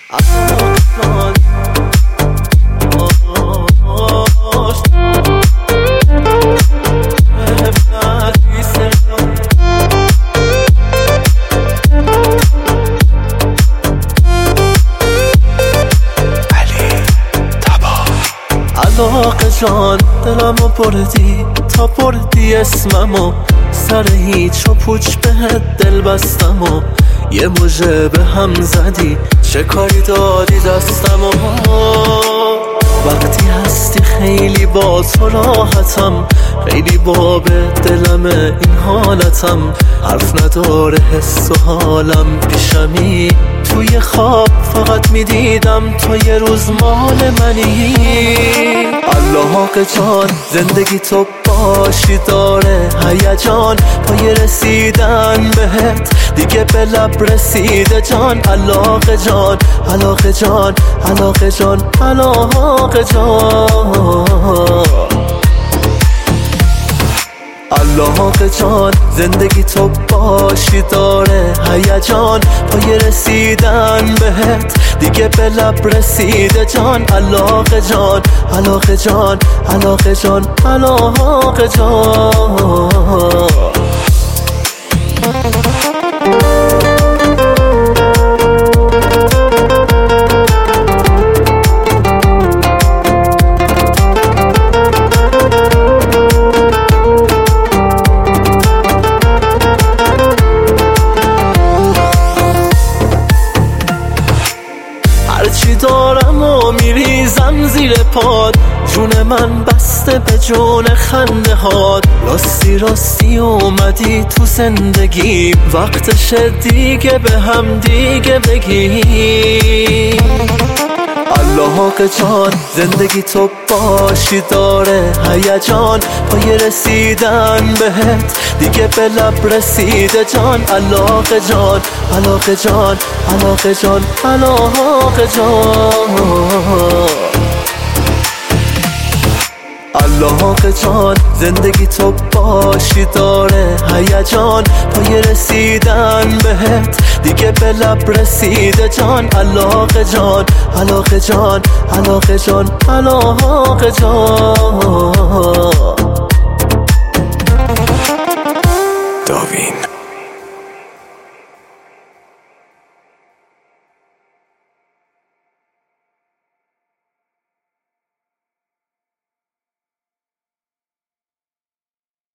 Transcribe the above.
علاقه جان دلمو بردی تا بردی اسممو، سر هیچ و پوچ بهت دل بستم و یه مژه به هم زدی، چه کاری دادی دستمو. وقتی هستی خیلی با تو راحتم، خیلی باب دلمه این حالتم، حرف نداره حس و حالم، پیشمی توی خواب فقط میدیدم تو یه روز مال منی. علاقه جان زندگی تو باشی داره هیجان، پای رسیدن بهت دیگه به لب رسیده جان. علاقه جان علاقه جان علاقه جان علاقه جان علاقه جان زندگی تو باشی داره هیجان، پای رسیدن بهت دیگه به لب رسیده جان. علاقه جان علاقه جان علاقه جان علاقه جان هرچی دارم و میریزم زیر پاد، جون من بسته به جون خنده هات. راستی راستی اومدی تو زندگی، وقتشه دیگه به هم دیگه بگی. علاقه جان زندگی تو باشی داره هیجان، پای رسیدن بهت دیگه به لب رسیده جان. علاقه جان علاقه جان علاقه جان علاقه جان علاقه جان زندگی تو باشی داره هیجان، پای رسیدن بهت دیگه به لب رسیده جان. علاقه جان علاقه جان علاقه جان علاقه جان